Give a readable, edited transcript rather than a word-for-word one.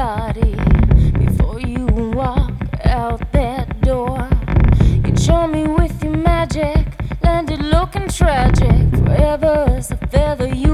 body before you walk out that door. You charm me with your magic, landed looking tragic. Forever as a feather.